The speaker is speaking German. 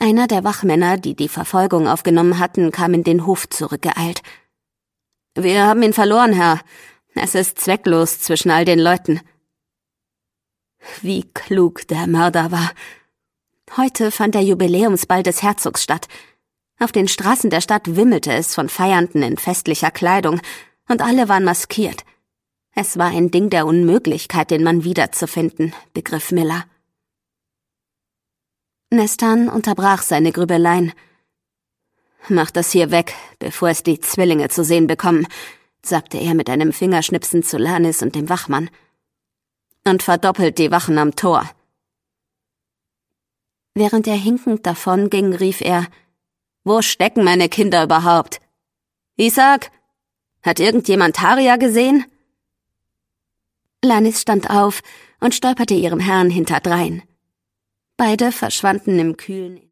Einer der Wachmänner, die die Verfolgung aufgenommen hatten, kam in den Hof zurückgeeilt. »Wir haben ihn verloren, Herr. Es ist zwecklos zwischen all den Leuten.« Wie klug der Mörder war. Heute fand der Jubiläumsball des Herzogs statt. Auf den Straßen der Stadt wimmelte es von Feiernden in festlicher Kleidung, und alle waren maskiert. Es war ein Ding der Unmöglichkeit, den Mann wiederzufinden, begriff Miller. Nestan unterbrach seine Grübeleien. »Mach das hier weg, bevor es die Zwillinge zu sehen bekommen«, sagte er mit einem Fingerschnipsen zu Lanis und dem Wachmann. »Und verdoppelt die Wachen am Tor.« Während er hinkend davonging, rief er: »Wo stecken meine Kinder überhaupt? Isaac? Hat irgendjemand Taria gesehen?« Lanis stand auf und stolperte ihrem Herrn hinterdrein. Beide verschwanden im Kühlen.